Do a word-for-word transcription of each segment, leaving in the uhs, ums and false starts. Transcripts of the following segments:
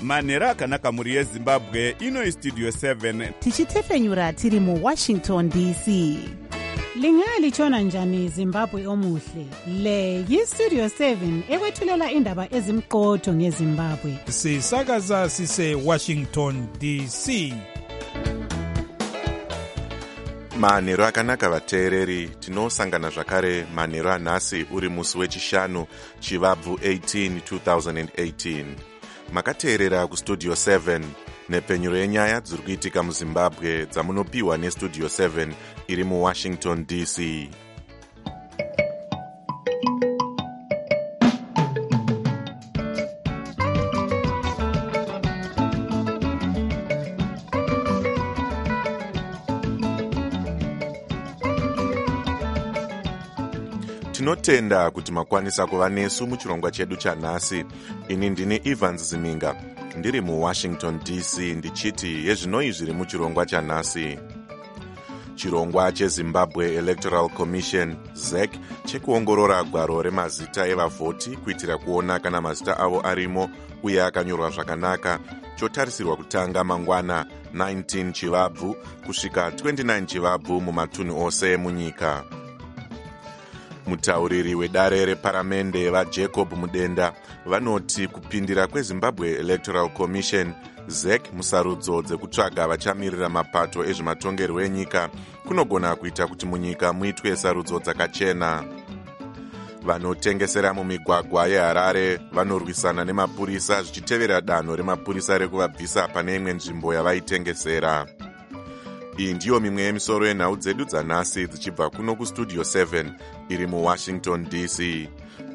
manhero akanaka mhuri yezimbabwe. Ino istudio seven tichitefenyura tiri muwashington D C. Lingalitshona njani Zimbabwe omuhle? Le yistudio seven ekwethulela indaba ezimqotho ngeZimbabwe. Sisakaza sise Washington D C. Manhero akanaka vateereri, tinosangana zvakare manhero anhasi uri musi wechishanu Chivabvu eighteen twenty eighteen. Makateerera kustudio seven nepfenyuro yenyaya dziri kuitika muZimbabwe dzamunopiwa nestudio seven iri muWashington D C. Tinotenda kuti makwanisa kuva nesu muchirongwa chedu chanhasi. Ini ndini Evans Ziminga, ndiri muWashington D C, ndichiti yezvinoi zviri muchirongwa chanhasi. Chirongwa cheZimbabwe Electoral Commission Z E C chekuongorora gwaro remazita evavhoti kuitira kuona kana mazita avo arimo uye akanyorwa zvakanaka chotarisirwa kutanga mangwana nineteen Chivabvu kusvika twenty-nine Chivabvu mumatunhu ose munyika. Mutauriri wedare reparamende vaJacob Mudenda vanoti kupindira kweZimbabwe Electoral Commission Z E C musarudzo dzekutsvaga vachamirira mapato ezvematongerwo enyika kunogona kuita kuti munyika muitwe sarudzo dzakachena. Vanotengesera mumigwagwa yeHarare vanorwisana nemapurisa zvichitevera danho remapurisa rekuvabvisa pane imwe nzvimbo yavaitengesera. Iyi ndiyo mimwe yemisoro yenhau dzedu dzanhasi dzichibva kuno kustudio seven iri muWashington D C.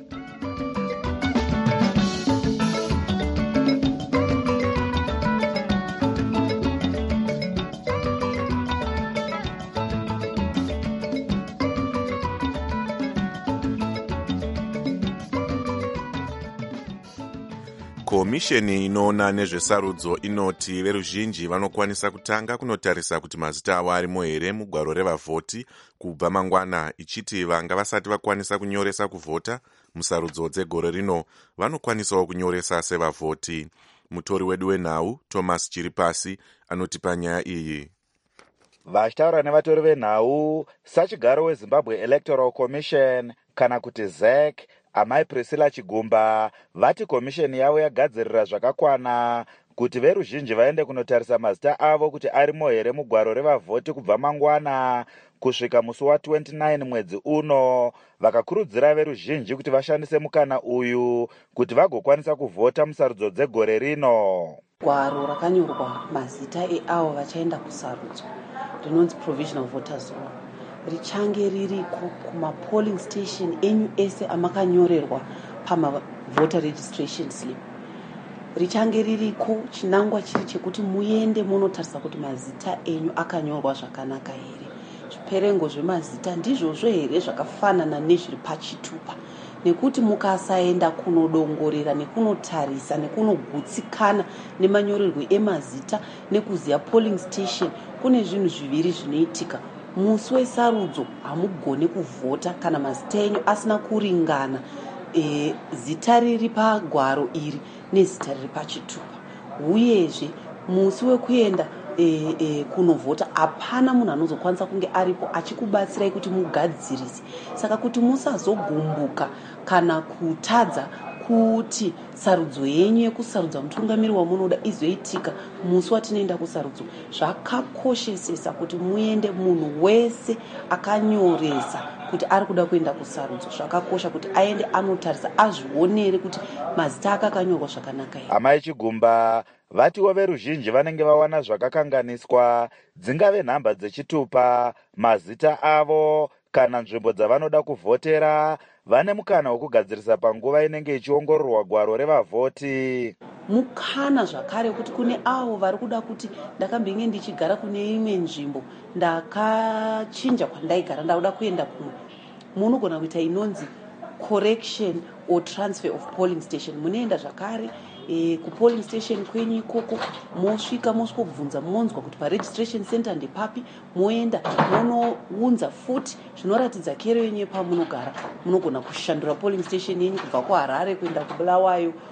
Komisheni inoona nezvesarudzo inoti veruzhinji vanokwanisa kutanga kunotarisa kuti mazita avo arimo here mugwaro revavhoti kubva mangwana, ichiti vanga vasati vakwanisa kunyoresa kuvhota musarudzo dzegore rino vanokwanisawo kunyoresa sevavhoti. Mutori wedu wenhau Thomas Chiripasi anotipa nyaya iyi. Vachitaura nevatori venhau sachigaro weZimbabwe Electoral Commission kana kuti Z E C, amai Priscilla Chigumba vati komisheni yavo yagadzirira zvakakwana kuti veruzhinji vaende kunotarisa mazita avo kuti arimo here mugwaro revavhoti kubva mangwana kusvika musi wa twenty-nine mwedzi uno. Vakakurudzira veruzhinji kuti vashandise mukana uyu kuti vagokwanisa kuvhota musarudzo dzegore rino. Gwaro rakanyorwa mazita eavo vachaenda kusarudzo rinonzi provisional voters roll richange ririko kumapolling station enyu ese amakanyorerwa pamavoter registration slip. Richange ririko chinangwa chiri chekuti muende munotarisa kuti mazita enyu akanyorwa zvakanaka here. Zviperengo zvemazita ndizvozvo here zvakafanana nezviri pachitupa, nekuti mukasaenda kunodongorera nekunotarisa nekunogutsikana nemanyorerwo emazita nekuziya polling station, kune zvinhu zviviri zvinoitika. Musi wesarudzo hamugone kuvhota kana mazita enyu asina kuringana e, zita riri pagwaro iri nezita riri pachitupa. Uyezve musi wekuenda e, e, kunovhota hapana munhu anozokwanisa kunge aripo achikubatsirai kuti mugadzirise. Saka kuti musazogumbuka kana kutadza kuti sarudzo yenyu yekusarudza mutungamiri wamunoda izoitika musi watinoenda kusarudzo, zvakakoshesesa kuti muende munhu wese akanyoresa kuti ari kuda kuenda kusarudzo. Zvakakosha kuti aende anotarisa azvionere kuti mazita ake akanyorwa zvakanaka here. Amai Chigumba vatiwo veruzhinji vanenge vawana zvakakanganiswa, dzingave nhamba dzechitupa, mazita avo kana nzvimbo dzavanoda kuvhotera, vane mukana wokugadzirisa panguva inenge ichiongororwa gwaro revavhoti. Mukana zvakare kuti kune avo vari kuda kuti ndakambenge ndichigara kune imwe nzvimbo ndakachinja kwandaigara ndakuda kuenda kumwe, munogona kuita inonzi correction or transfer of polling station. Munoenda zvakare e, kupolling station kwenyu ikoko, mosvika mosvikobvunza monzwa kuti paregistration center ndepapi, moenda monounza futi zvinoratidza kero yenyu pamunogara. Munogona kushandura polling station yenyu kubva kuHarare kuenda kuBulawayo,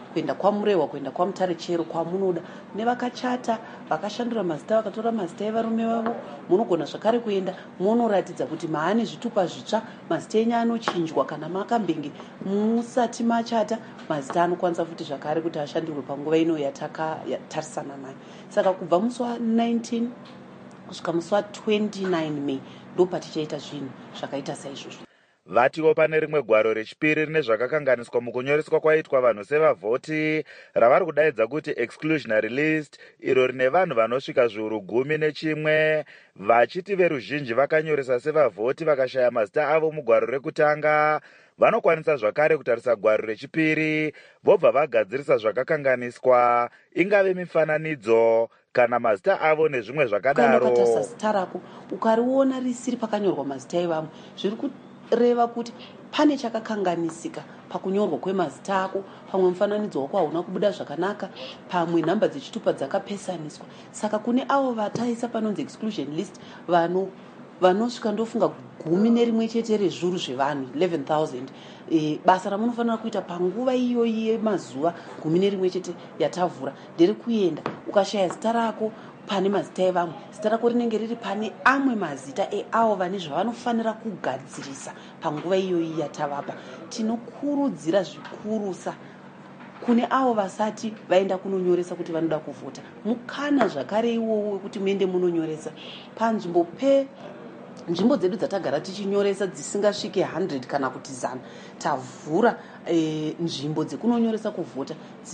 kuenda kwamurehwa kuenda kwamutare chero kwamunoda. Nevakachata vakashandura mazita vakatora mazita evarume vavo, munogona zvakare kuenda munoratidza kuti maane zvitupa zvitsva, mazita enyu anochinjwa. Kana makambenge musati machata, mazita anokwanisa futi zvakare kuti ashandirwe panguva ino yatakatarisa nayo. Saka kubva musi wa19 kusvika musi wa29 Mei ndo patichaita zvinhu zvakaita saizvozvo. Vatiwo pane rimwe gwaro rechipiri rine zvakakanganiswa mukunyoreswa kwaitwa vanhu sevavhoti ravari kudaidza kuti exclusionary list, iro rine vanhu vanosvika zviuru gumi nechimwe, vachiti veruzhinji vakanyoresa sevavhoti vakashaya mazita avo mugwaro rekutanga vanokwanisa zvakare kutarisa gwaro rechipiri vobva vagadzirisa zvakakanganiswa, ingave mifananidzo kana mazita avo nezvimwe zvakadaro. Kana ukatarisa zita rako ukariona risiri pakanyorwa mazita evamwe, zviri kureva kuti pane chakakanganisika pakunyorwa kwemazita ako. Pamwe mufananidzo wako hauna kubuda zvakanaka, pamwe nhamba dzechitupa dzakapesaniswa. Saka kune avo vataisa panonzi exclusion list vano vanosvika ndofunga gumi nerimwe chete rezviuru zvevanhu eleven thousand. E, basa ramunofanira kuita panguva iyoyi yemazuva gumi nerimwe chete yatavhura nderi kuenda ukashaya zita rako pane mazita evamwe, zita rako rinenge riri pane amwe mazita eavo vane zvavanofanira kugadzirisa panguva iyoyi yatavapa. Tinokurudzira zvikurusa kune avo vasati vaenda kunonyoresa kuti vanoda kuvhota, mukana zvakare iwowo wekuti muende munonyoresa panzvimbo pe nzvimbo dzedu dzatagara tichinyoresa dzisingasvike one hundred kana kuti zana. Tavhura e, nzvimbo dzekunonyoresa kuvhota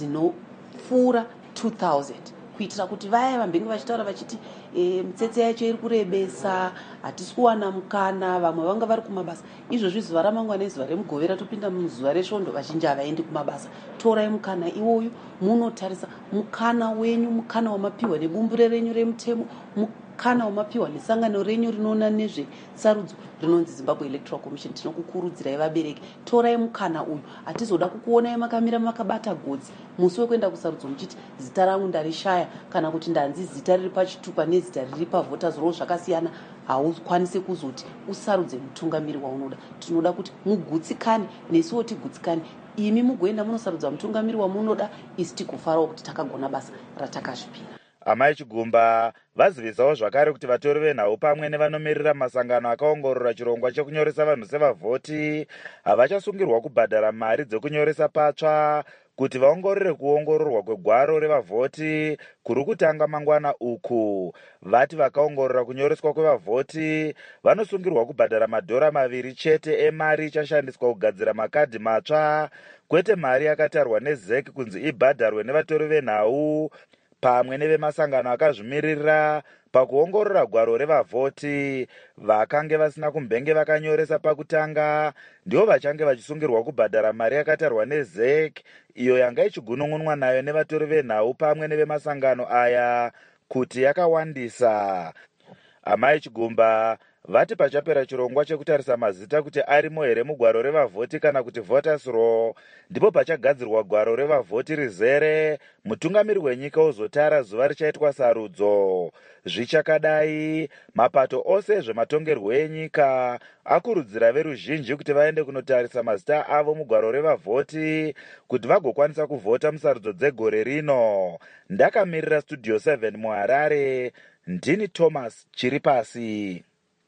dzinopfuura two thousand kuitira kuti vaya vambenge vachitaura vachiti e, mitsetse yacho iri kurebesa, hatisi kuwana mukana, vamwe vanga vari kumabasa. Izvozvi zuva ramangwana nezuva remugovera topinda muzuva resvondo, vazhinji havaendi kumabasa. Torai mukana iwoyu munotarisa mukana wenyu, mukana wamapiwa nebumbure renyu remutemo, mukana wamapiwa nesangano renyu rinoona nezvesarudzo rinonzi Zimbabwe Electoral Commission. Tinokukurudzirai vabereki, torai mukana uyu. Hatizoda kukuonai makamira makabata godzi musi wekuenda kusarudzo muchiti zita rangu ndarishaya kana kuti ndanzi zita riri pachitupa nezita riri pavoters roll zvakasiyana. Haukwanisi kuzoti usarudze mutungamiri waunoda. Tinoda kuti mugutsikane nesuwo tigutsikane, imi mugoenda munosarudza mutungamiri wamunoda, isi tigofarawo kuti takagona basa ratakazvipira. Amai Chigumba vazivisawo zvakare kuti vatori venhau pamwe nevanomirira masangano akaongorora chirongwa chekunyoresa vanhu sevavhoti havachasungirwa kubhadhara mari dzekunyoresa patsva kuti vaongorore kuongororwa kwegwaro revavhoti kuri kutanga mangwana uku. Vati vakaongorora kunyoreswa kwevavhoti vanosungirwa kubhadhara madhora maviri chete emari ichashandiswa kugadzira makadhi matsva, kwete mari yakatarwa nezeki kunzi ibhadharwe nevatori venhau pamwe nevemasangano akazvimirira pakuongorora gwaro revavhoti. Vakange vasina kumbenge vakanyoresa pakutanga ndivo vachange vachisungirwa kubhadhara mari yakatarwa nezeki, iyo yanga ichigunun'unwa nayo nevatori venhau pamwe nevemasangano aya kuti yakawandisa. Amai Chigumba vati pachapera chirongwa chekutarisa mazita kuti arimo here mugwaro revavhoti kana kuti voters roll, ndipo pachagadzirwa gwaro revavhoti rizere, mutungamiri wenyika uzotara zuva richaitwa sarudzo. Zvichakadai, mapato ose zvematongerwo enyika akurudzira veruzhinji kuti vaende kunotarisa mazita avo mugwaro revavhoti kuti vagokwanisa kuvhota musarudzo dzegore rino. Ndakamirira Studio seven muHarare, ndini Thomas Chiripasi.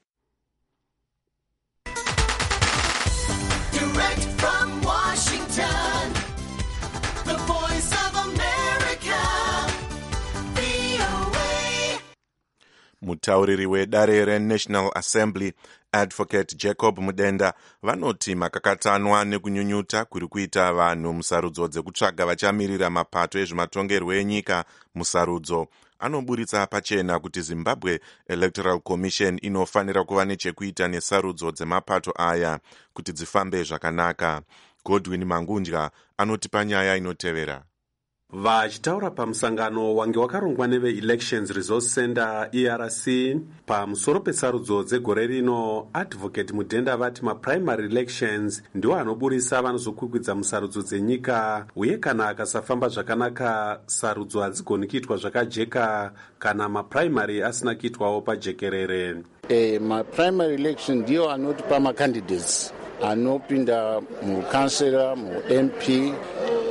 Direct from Washington, the voice of America, V O A. Mutauriri wedare reNational Assembly Advocate Jacob Mudenda vanoti makakatanwa nekunyunyuta kuri kuita vanhu musarudzo dzekutsvaga vachamirira mapato ezvematongerwo enyika musarudzo anoburitsa pachena kuti Zimbabwe Electoral Commission inofanira kuva nechekuita nesarudzo dzemapato aya kuti dzifambe zvakanaka. Godwin Mangundya anoti panyaya inotevera. Vachitaura pamusangano wange wakarongwa neve-Elections Resource Center E R C pamusoro pesarudzo dzegore rino, Advocate Mudenda vati maprimary elections ndiwo anoburisa vanozokwikwidza musarudzo dzenyika, uye kana akasafamba zvakanaka sarudzo hadzigoni kuitwa zvakajeka kana maprimary asina kuitwawo pajekerere. Eh, maprimary election ndiwo anotipa macandidates anopinda mukansela, mu-M P,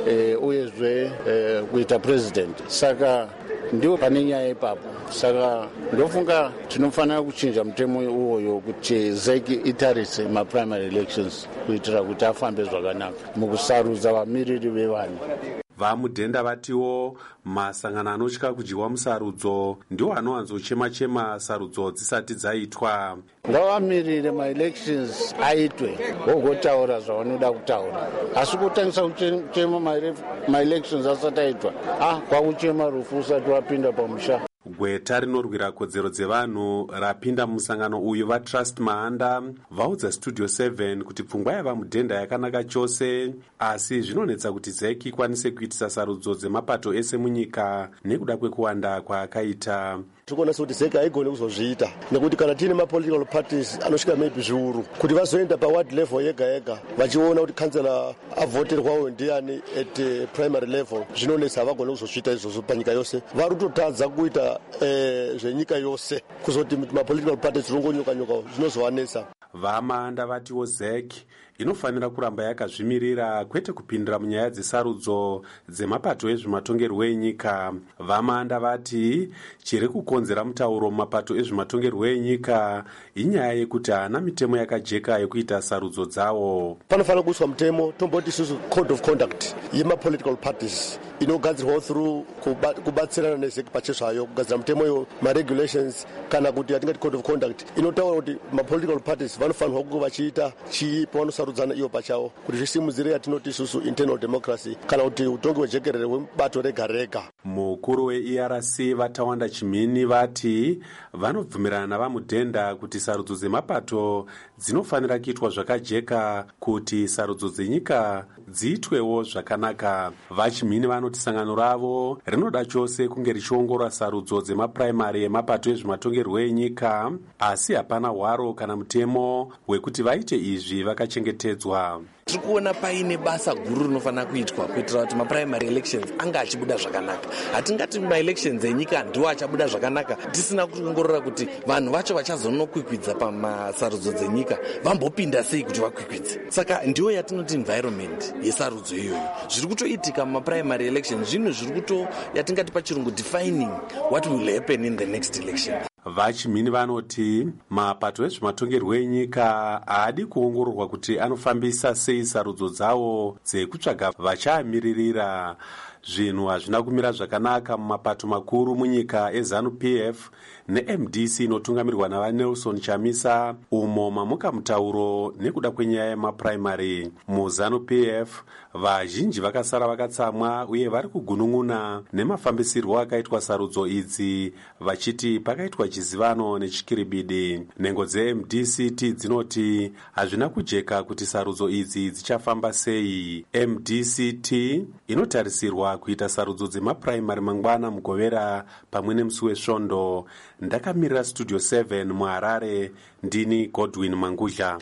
eh, uyezve eh, kuita president. Saka ndiwo pane nyaya ipapo. Saka ndofunga tinofanira kuchinja mutemo uwoyo kuti zeki itarise maprimary elections kuitira kuti afambe zvakanaka mukusarudza vamiriri vevanhu. Vamudhenda vatiwo masangano anotya kudyiwa musarudzo ndiwo anowanzochema-chema sarudzo dzisati dzaitwa. Ngavamirire maelections aitwe vogotaura zvavanoda kutaura, asi kutangisa kuchema maelections asati aitwa ah kwakuchema rufu usati wapinda pamusha. Gweta rinorwira kodzero dzevanhu rapinda musangano uyu vatrust mahanda vaudza studio seven kuti pfungwa yavamudhenda yakanaka chose, asi zvinonetsa kuti zeki ikwanise kuitisa sarudzo dzemapato ese munyika nekuda kwekuwanda kwaakaita. Tikuona kuti zeki haigone kuzozviita nekuti kana tine mapolitical parties anosvika maybe zviuru kuti vazoenda paward level yega yega vachiona kuti kansela avhoterwawo ndiani at uh, primary level, zvinonetsa havagone kuzozviita izvozvo panyika yose. Vari kutotadza kuita eh, zvenyika yose kuzoti mapolitical parties zvinongonyuka-nyuka zvinozovanetsa. Vamahanda vatiwo zeki inofanira kuramba yakazvimirira kwete kupindira munyaya dzesarudzo dzemapato ezvematongerwo enyika. Vamahanda vati chiri kukonzera mutauro mumapato ezvematongerwo enyika inyaya yekuti haana mitemo yakajeka yekuita sarudzo dzawo. Panofanira kuiswa mutemo tomboti isusu code of conduct yemapolitical parties inogadzirwa through kubatsirana nezeki pachezvayo kugadzira mutemo iyo maregulations kana kuti yatingati code of conduct inotaura kuti mapolitical parties vanofanirwa kunge vachiita chii pavanosarudzana iyo pachavo kuti zvisimudzire yatinoti isusu internal democracy kana kuti utongi hwejekerere hwebato rega rega. Mukuru we-E R C Vatawanda Chimini vati vanobvumirana navamudhenda kuti sarudzo dzemapato dzinofanira kuitwa zvakajeka kuti sarudzo dzenyika dziitwewo zvakanaka. Vachimini vanoti sangano ravo rinoda chose kunge richiongorora sarudzo dzemapuraimari emapato ezvematongerwo enyika, asi hapana hwaro kana mutemo wekuti vaite izvi vakachengetedzwa. Tiri kuona paine basa guru rinofanira kuitwa kuitira kuti maprimary elections anga achibuda zvakanaka. Hatingati maelections enyika ndiwo achabuda zvakanaka tisina kuongorora kuti vanhu vacho vachazonokwikwidza pamasarudzo dzenyika vambopinda sei kuti vakwikwidze. Saka ndiwo yatinoti environment yesarudzo iyoyo. Zviri kutoitika mumaprimary elections zvinhu zviri kuto yatingati pachirungu defining what will happen in the next election. Vachimini vanoti mapato ezvematongerwo enyika haadi kuongororwa kuti anofambisa sei sarudzo dzawo dzekutsvaga vachaamiririra. Zvinhu hazvina kumira zvakanaka mumapato makuru munyika eZANU P F ne-M D C inotungamirwa navaNelson Chamisa umo mamuka mutauro nekuda kwenyaya yemapuraimari. MuZANU P F vazhinji vakasara vakatsamwa uye vari kugunun'una nemafambisirwo akaitwa sarudzo idzi vachiti pakaitwa chizivano nechikiribidi. Nhengo dze-M D C T dzinoti hazvina kujeka kuti sarudzo idzi dzichafamba sei. M D C T inotarisirwa kuita sarudzo dzemapuraimari mangwana mugovera pamwe nemusi wesvondo. Ndakamirira studio seven muHarare, ndini Godwin Mangudla.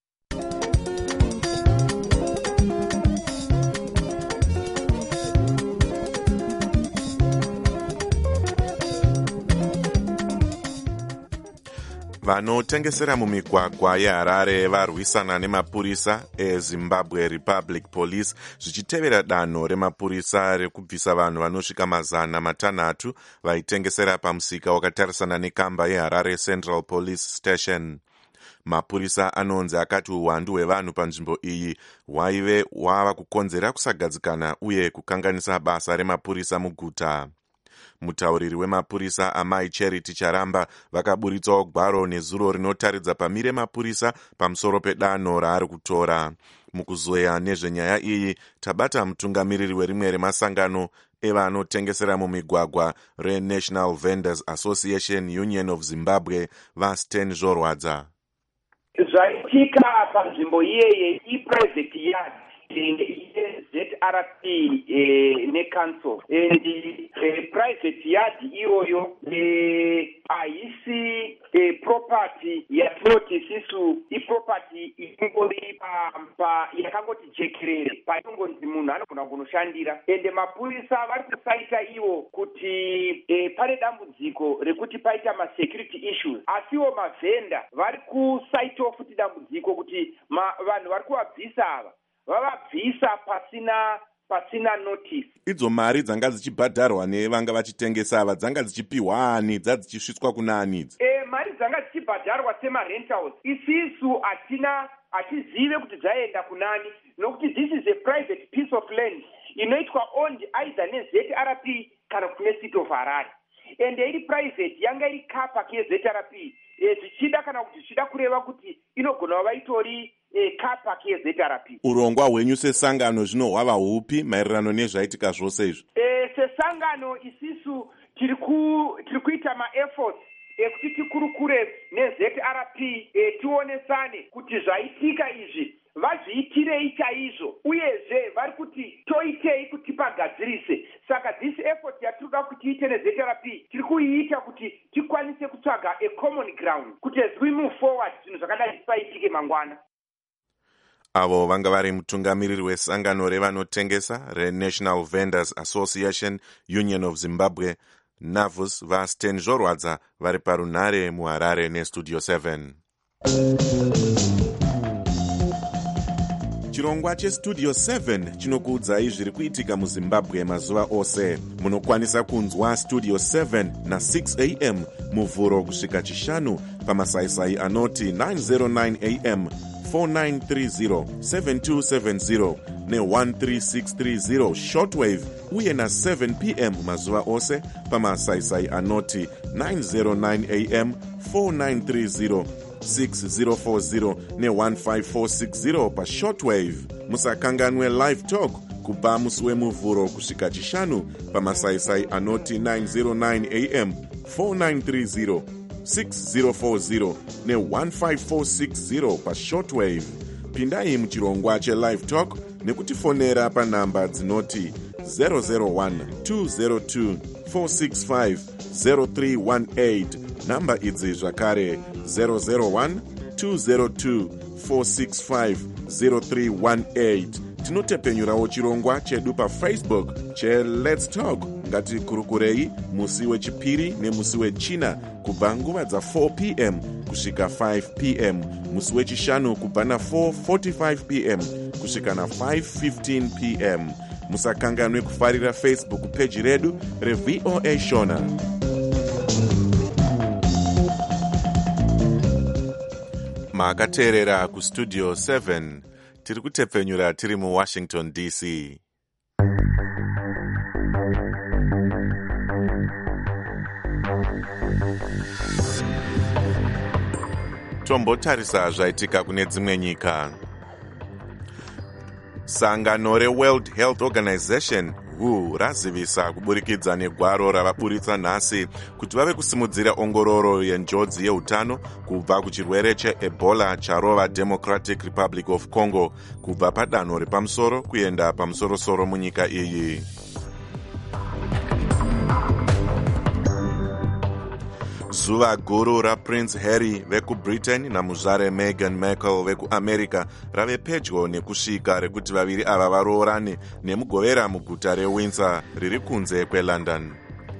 Vanotengesera mumigwagwa yeHarare varwisana nemapurisa eZimbabwe Republic Police zvichitevera danho remapurisa rekubvisa vanhu vanosvika mazana matanhatu vaitengesera pamusika wakatarisana nekamba yeHarare Central Police Station. Mapurisa anonzi akati uwandu hwevanhu panzvimbo iyi hwaive hwava kukonzera kusagadzikana uye kukanganisa basa remapurisa muguta. Mutauriri wemapurisa Amai Charity Charamba vakaburitsawo gwaro nezuro rinotaridza pamire mapurisa pamusoro pedanho raari kutora. Mukuzoya nezvenyaya iyi tabata mutungamiriri werimwe remasangano evanotengesera mumigwagwa reNational Vendors Association Union of Zimbabwe vaSten Zvorwadza. Zvaitika panzvimbo iyeye iprivate yard Z R P eh, ne-council and eh, private yard iyoyo eh, haisi eh, property yatinoti sisu iproperty ingori pa, pa yakangoti jekerere paingonzi munhu anogona kunoshandira ende mapurisa vari kusaita iwo kuti eh, pane dambudziko rekuti paita masecurity issues asiwo mavhenda vari kusaitawo futi dambudziko kuti vanhu vari kuvabvisa ava vavabvisa pasina pasina notice. Idzo mari dzanga dzichibhadharwa nevanga vachitengesa ava dzanga dzichipiwa ani dzadzichisvitswa kuna ani idzi? E, mari dzanga dzichibhadharwa semarentals isisu hatina hatizive kuti dzaenda kunani nokuti this is a private piece of land inoitwa owned either ne-Z R P kana kune city of Harare. Ende iri private yanga iri car park ye-Z R P e, zvichida kana kuti zvichida kureva kuti inogona kuva itori e, car park ye-Z R P. Urongwa hwenyu sesangano zvino hwava hupi maererano nezvaitika zvose izvi? E, sesangano isisu tiri kuita ma-efforts ekuti tikurukure ne-Z R P e, tionesane kuti zvaitika izvi vazviitirei chaizvo uyezve vari kuti toitei kuti pagadzirise. Saka this effort yatinoda kuti tiite ne-Z R P tiri kuiita kuti tikwanise kutsvaga a common ground kuti as we move forward zvinhu zvakadai zvisaitike mangwana. Avo vanga vari mutungamiriri wesangano revanotengesa reNational Vendors Association Union of Zimbabwe NAVUS vaStan Zvorwadza vari parunhare muHarare neStudio seven. Chirongwa cheStudio seven chinokuudzai zviri kuitika muZimbabwe mazuva ose. Munokwanisa kunzwa Studio seven na six a m muvhuro kusvika chishanu pamasaisai anoti nine oh nine a m, four nine three zero, seven two seven zero ne one three six three zero shortwave uye na seven p m mazuva ose pamasaisai anoti nine oh nine a m, four nine three zero, six zero four zero ne one five four six zero pa shortwave. Musakanganwe live talk kubva musi wemuvhuro kusvika chishanu pamasaisai anoti nine oh nine a m, four nine three zero, six zero four zero ne one five four six zero pa shortwave. Pindai muchirongwa chelive talk nekutifonera panhamba dzinoti zero zero one two zero two four six five zero three one eight. Namba idzi zvakare zero zero one two zero two four six five zero three one eight. Tinotepenyurawo chirongwa chedu paFacebook che Let's Talk. Ngatikurukurei musi wechipiri nemusi wechina kubva nguva dza four p m kusvika five p m, musi wechishanu kubva na four forty-five p m kusvika na five fifteen p m. Musakanganwe kufarira Facebook page redu reV O A Shona. Makateerera kuStudio seven. Tiri kutepfenyura tiri muWashington D C. Tombotarisa zvaitika kune dzimwe nyika. Sangano reWorld Health Organization W H O razivisa kuburikidza negwaro ravaburitsa nhasi kuti vave kusimudzira ongororo yenjodzi yeutano kubva kuchirwere cheEbola charova Democratic Republic of Congo kubva padanho repamusoro kuenda pamusorosoro munyika iyi. Zuva guru raPrince Harry vekuBritain namuzvare Meghan Markle vekuAmerica rave pedyo nekusvika rekuti vaviri ava varoorane nemugovera muguta reWindsor riri kunze kweLondon.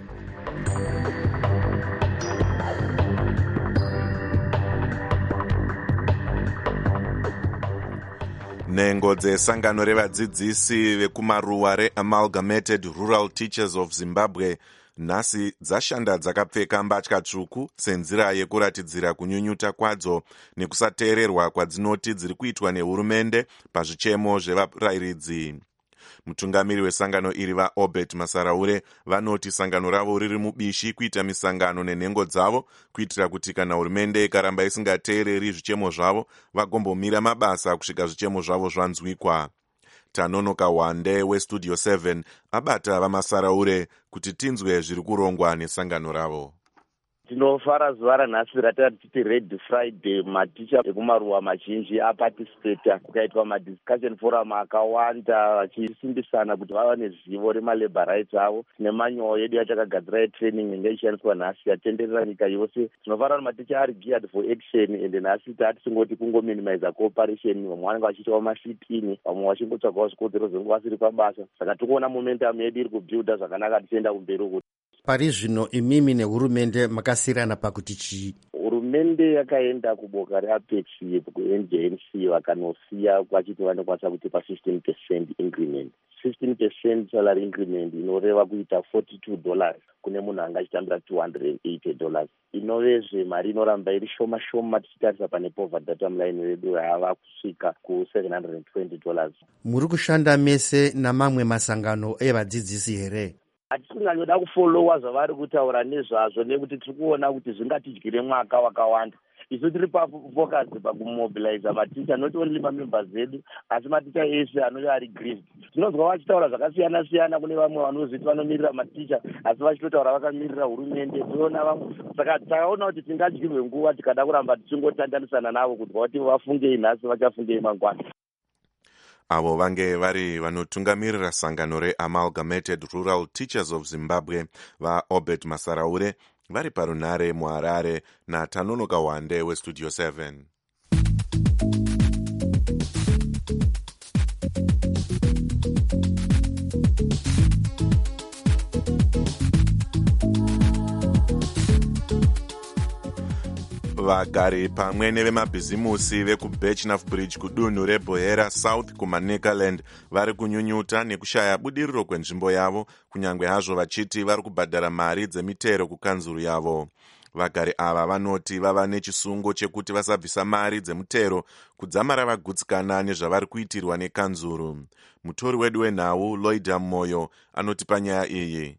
Nhengo dzesangano revadzidzisi vekumaruwa reAmalgamated Rural Teachers of Zimbabwe nhasi dzashanda dzakapfeka mbatya tsvuku senzira yekuratidzira kunyunyuta kwadzo nekusateererwa kwadzinoti dziri kuitwa nehurumende pazvichemo zvevarayiridzi. Mutungamiri wesangano iri vaObert Masaraure vanoti sangano ravo riri mubishi kuita misangano nenhengo dzavo kuitira kuti kana hurumende ikaramba isingateereri zvichemo zvavo vagombomira mabasa kusvika zvichemo zvavo zvanzwikwa. Tanonoka Wande weStudio seven abata vaMasaraure kuti tinzwe zviri kurongwa nesangano ravo. Tinofara zuva ranhasi ratati titi Red Friday. Maticha ekumaruwa mazhinji aparticipata kukaitwa madiscussion forum akawanda vachisimbisana kuti vava nezivo remalabor rights avo. Tine manyowa yedu yatakagadzira yetraining inge ishandiswa nhasi yatenderera nyika yose. Tinofara kuti maticha ari geared for action ende nhasi tatisingoti kungominimiza cooperation. Vamwe vanenge vachiitawo masitini, vamwe vachingotsvagawo zvikodzero zvinenge vasiri pabasa. Saka tikuona momentum yedu iri kubuilda zvakanaka tichienda kumberi uku. Pari zvino imimi nehurumende makasirana pakuti chii? Hurumende yakaenda kuboka reApex kuN J N C vakanosiya vachiti vanokwanisa kutipa fifteen percent increment. fifteen percent salary increment inoreva kuita forty-two dollars kune munhu anga achitambira two hundred eighty dollars. Inovezve mari inoramba iri shoma shoma tichitarisa pane poverty data line redu yava kusvika ku seven hundred twenty dollars. Muri kushanda mese namamwe masangano evadzidzisi here? Hatisinganyoda kufolowa zvavari kutaura nezvazvo nekuti tiri kuona kuti zvingatidyire mwaka wakawanda. Isu tiri pafocus pakumobiliza maticha not only mamembers edu asi maticha ese anenge ari grieved. Tinozwa vachitaura zvakasiyana siyana kune vamwe vanozviti vanomirira maticha asi vachitotaura vakamirira hurumende. Toona vamwe saka takaona kuti tingadyirwe nguva tikada kuramba tichingotandanisana navo kudwa kuti vafungei nhasi vachafungei mangwana. Avo vange vari vanotungamirira sangano reAmalgamated Rural Teachers of Zimbabwe vaObert Masaraure vari parunhare muHarare naTanonoka Wande weStudio seven. Vagari pamwe nevemabhizimusi vekubirchnough bridge kudunhu reBohera South kumaNekaland vari kunyunyuta nekushaya budiriro kwenzvimbo yavo, kunyange hazvo vachiti vari kubhadhara mari dzemitero kukanzuru yavo. Vagari ava vanoti vava nechisungo chekuti vasabvisa mari dzemutero kudzamara vagutsikana nezvavari kuitirwa nekanzuru. Mutori wedu wenhau Loida Moyo anoti panyaya iyi.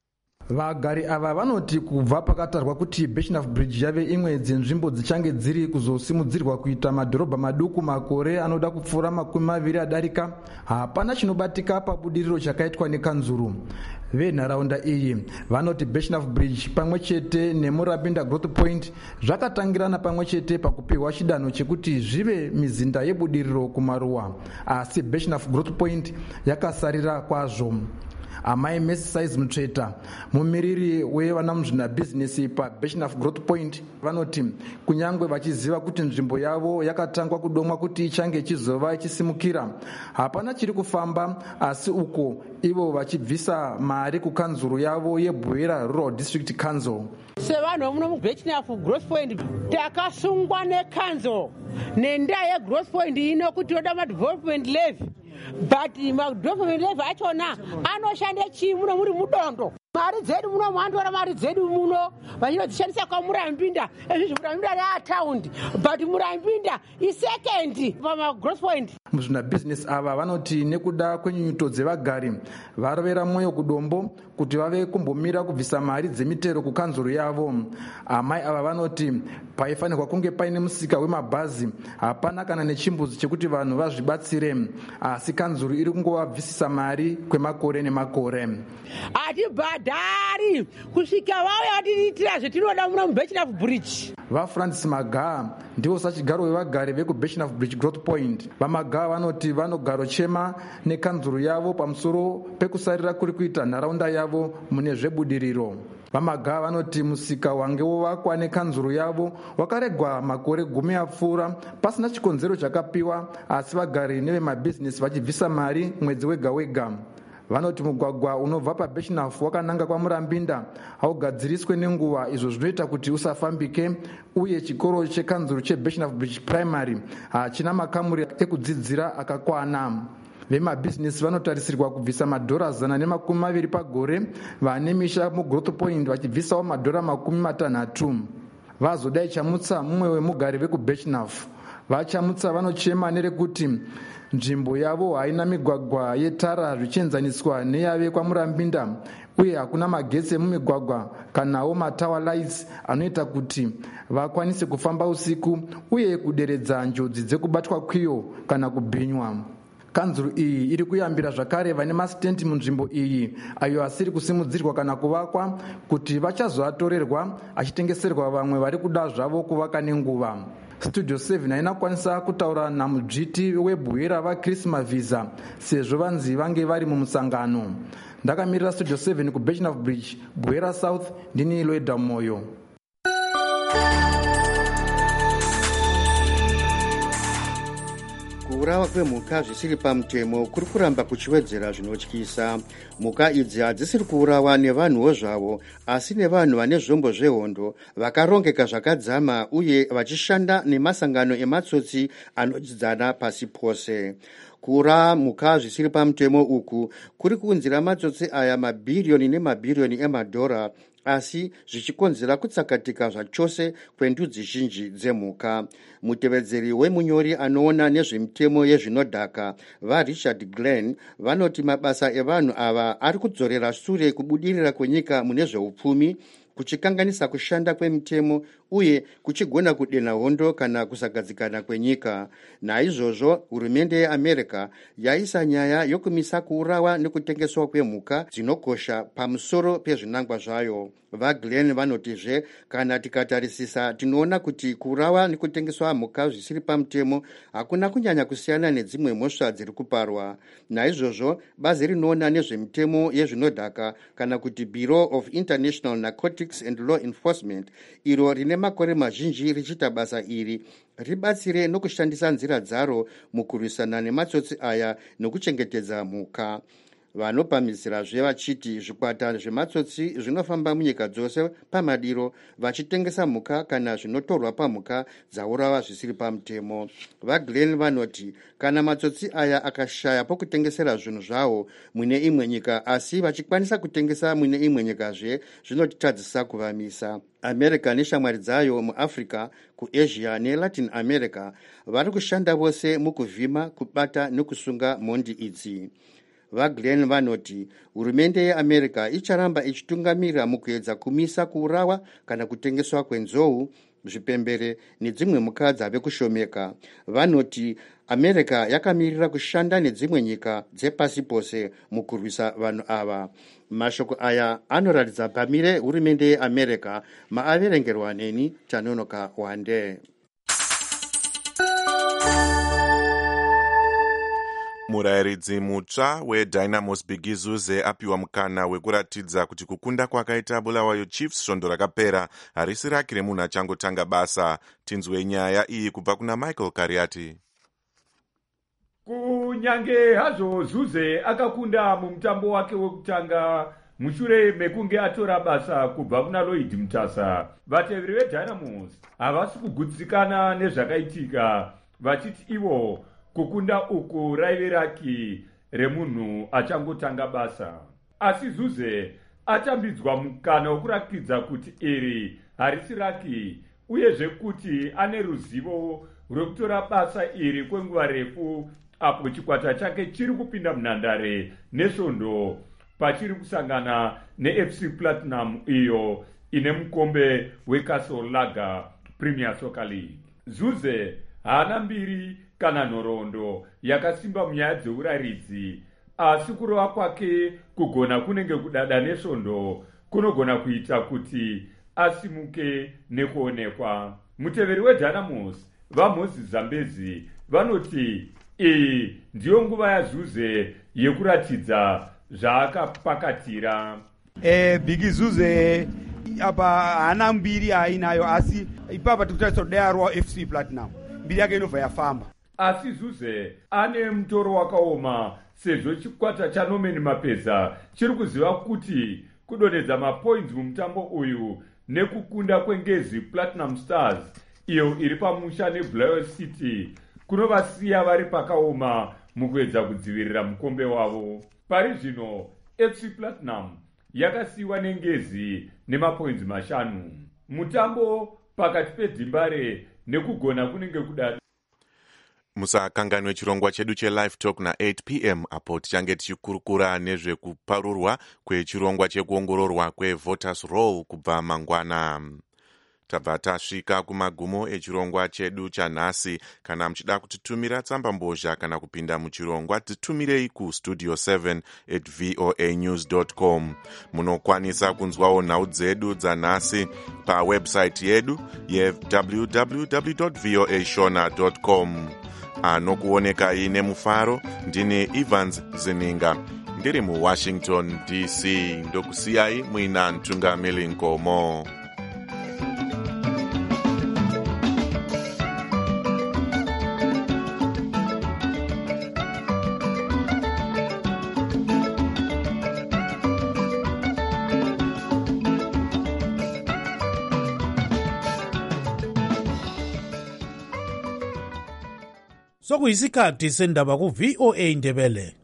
Vagari ava vanoti kubva pakatarwa kuti Birchnough Bridge yave imwe dzenzvimbo dzichange dziri kuzosimudzirwa kuita madhorobha maduku makore anoda kupfuura makumi maviri adarika, hapana chinobatika pabudiriro chakaitwa nekanzuru. Venharaunda iyi vanoti Birchnough Bridge pamwe chete neMurabinda Growth Point zvakatangirana pamwe chete pakupiwa chidanho chekuti zvive mizinda yebudiriro kumaruwa, asi Birchnough Growth Point yakasarira kwazvo. Amai Messi Size Mutsveta, mumiriri wevana muzvinabhizinesi paBirchnough Growth Point, vanoti kunyange vachiziva kuti nzvimbo yavo yakatangwa kudomwa kuti ichange chizova ichisimukira, hapana chiri kufamba, asi uko ivo vachibvisa mari kukanzuru yavo yeBohera Rural District Council. Sevanhu muno muBirchnough Growth Point takasungwa nekanzuro nendaa yeGrowth Point ino kuti toda madevelopment levy, but madevelopment levy achona anoshande chii muno muri mudondo. Mari dzedu muno mwandoora mari dzedu muno vachinodzishandisa kwaMurambinda, ezvizvi Murambinda reataundi, but Murambinda isekendi pamaGrowth Point. Muzvinabhizinesi ava vanoti nekuda kwenyunyuto dzevagari varovera mwoyo kudombo kuti vave kumbomira kubvisa mari dzemitero kukanzuru yavo. Amai ava vanoti paifanirwa kunge paine musika wemabhazi, hapana kana nechimbuzi chekuti vanhu vazvibatsire, asi kanzuru iri kungovabvisisa mari kwemakore nemakore. Hatibhadhari kusvika vauya vatiitira zvetinoda muno muBirchnough Bridge. VaFrancis Magaha ndivo sachigaro wevagari vekuBirchnough Bridge Growth Point. VaMagaha vanoti vanogaro chema nekanzuru yavo pamusoro pekusarira kuri kuita nharaunda yavo mune zvebudiriro. VaMagaha vanoti musika wange wovakwa nekanzuru yavo wakaregwa makore gumi apfuura pasina chikonzero chakapiwa, asi vagari nevemabhizinesi vachibvisa mari mwedzi wega wega. Vanoti mugwagwa unobva paBirchnough wakananga kwaMurambinda haugadziriswe nenguva, izvo zvinoita kuti usafambike, uye chikoro chekanzuru cheBirchnough Bridge Primary hachina makamuri ekudzidzira akakwana. Vemabhizinesi vanotarisirwa kubvisa madhora zana nemakumi maviri pagore, vane misha muGrowth Point vachibvisawo madhora makumi matanhatu. Vazodai chamutsa mumwe wemugari vekuBirchnough. Vachamutsa vanochema nerekuti nzvimbo yavo haina migwagwa yetara zvichienzaniswa neyave kwaMurambinda, uye hakuna magetsi emumigwagwa kanawo matower lights anoita kuti vakwanise kufamba usiku, uye kuderedza njodzi dzekubatwa kwiyo kana kubhinywa. Kanzuru iyi iri kuyambira zvakare vane masitendi munzvimbo iyi ayo asiri kusimudzirwa kana kuvakwa kuti vachazoatorerwa achitengeserwa vamwe vari kuda zvavo kuvaka nenguva. Studio seven haina kukwanisa kutaura namudzviti weBohera vaChris Mavhiza sezvo vanzi vange vari mumusangano. Ndakamirira Studio seven kuBirchnough Bridge, Bohera South, ndini Loida Moyo. Kuurawa kwemhuka zvisiri pamutemo kuri kuramba kuchiwedzera zvinotyisa. Mhuka idzi hadzisiri kuurawa nevanhuwo zvavo, asi nevanhu vane zvombo zvehondo vakarongeka zvakadzama uye vachishanda nemasangano ematsotsi anodyidzana pasi pose. kuuraya mhuka zvisiri pamutemo uku kuri kuunzira matsotsi aya mabhiriyoni nemabhiriyoni emadhora, asi zvichikonzera kutsakatika zvachose kwendudzi zhinji dzemhuka. Mutevedzeri wemunyori anoona nezvemitemo yezvinodhaka vaRichard Glenn vanoti mabasa evanhu ava ari kudzorera shure kubudirira kwenyika mune zveupfumi, kuchikanganisa kushanda kwemitemo uye kuchigona kudenha hondo kana kusagadzikana kwenyika. Naizvozvo hurumende yeAmerica yaisa nyaya yokumisa kuurawa nekutengeswa kwemhuka dzinokosha pamusoro pezvinangwa zvayo. VaGlenn vanotizve kana tikatarisisa tinoona kuti kuurawa nekutengeswa mhuka zvisiri pamutemo hakuna kunyanya kusiyana nedzimwe mhosva dziri kuparwa. Naizvozvo bazi rinoona nezvemitemo yezvinodhaka kana kuti Bureau of International Narcotics and Law Enforcement, iro rine makore mazhinji richiita basa iri, ribatsire nokushandisa nzira dzaro mukurwisana nematsotsi aya nokuchengetedza mhuka. Vanopamhidzirazve vachiti zvikwata zvematsotsi zvinofamba munyika dzose pamadiro vachitengesa mhuka kana zvinotorwa pamhuka dzaurawa zvisiri pamutemo. VaGlenn vanoti kana matsotsi aya akashaya pokutengesera zvinhu zvawo mune imwe nyika asi vachikwanisa kutengesa mune imwe nyikazve, zvinotitadzisa kuvamisa. America neshamwari dzayo muAfrica, kuAsia neLatin America vari kushanda vose mukuvhima, kubata nekusunga mhondi idzi. VaGlenn vanoti hurumende yeAmerica icharamba ichitungamirira mukuedza kumisa kuurawa kana kutengeswa kwenzou, zvipembere nedzimwe mhuka dzave kushomeka. Vanoti America yakamirira kushanda nedzimwe nyika dzepasi pose mukurwisa vanhu ava. Mashoko aya anoratidza pamire hurumende yeAmerica, maaverengerwa neni Tanonoka Wande. Murayiridzi mutsva weDynamos Biggie Zuze apiwa mukana wekuratidza kuti kukunda kwakaita Bulawayo Chiefs svondo rakapera harisi rake remunhu achangotanga basa. Tinzwe nyaya iyi kubva kuna Michael Kariati. Kunyange hazvo Zuze akakunda mumutambo wake wekutanga mushure mekunge atora basa kubva kuna Lloyd Mutasa, vateveri veDynamos havasi kugutsikana nezvakaitika, vachiti ivo kukunda uku raive raki remunhu achangotanga basa. Asi Zuze atambidzwa mukana wokurakidza kuti iri harisi raki, uyezve kuti ane ruzivo rwekutora basa iri kwenguva refu apo chikwata chake chiri kupinda munhandare nesvondo pachiri kusangana neF C Platinum iyo ine mukombe weCastle Lager Premier Soccer League. Zuze haana mbiri kana nhoroondo yakasimba munyaya dzeuraridzi, asi kurova kwake kugona kunenge kudada nesvondo kunogona kuita kuti asimuke nekuonekwa. Muteveri weDynamos vaMoses Zambezi vanoti iyi ndiyo nguva yaZuze yekuratidza zvaakapakatira. Eh, Biggie Zuze apa haana mbiri ainayo, asi ipapa tikutarisa kudai wa F C Platinum mbiri yake inobva yafamba. Asi Zuze ane mutoro wakaoma sezvo chikwata chaNorman Mapeza chiri kuziva kuti kudonedza mapoints mumutambo uyu nekukunda kwengezi Platinum Stars iyo iri pamusha neBulawayo City kunovasiya vari pakaoma mukuedza kudzivirira mukombe wavo. Pari zvino F C Platinum yakasiyiwa nengezi nemapoints mashanu. Mutambo pakati peDimbare nekugona kunenge kudada. Musakanganwe chirongwa chedu cheLive Talk na eight p m apo tichange tichikurukura nezvekuparurwa kwechirongwa chekuongororwa kweVoters Roll kubva mangwana. Tabva tasvika kumagumo echirongwa chedu chanhasi. Kana muchida kutitumira tsamba mbozha kana kupinda muchirongwa, titumirei kustudio seven at voa news dot com. Munokwanisa kunzwawo nhau dzedu dzanhasi pawebsite yedu ye w w w dot voa shona dot com. Anokuonekai nemufaro ndini Evans Zininga, ndiri muWashington D C. Ndokusiyai muina Ntungamili Nkomo. sokuyisikhathi sendaba ku-V O A Ndebele.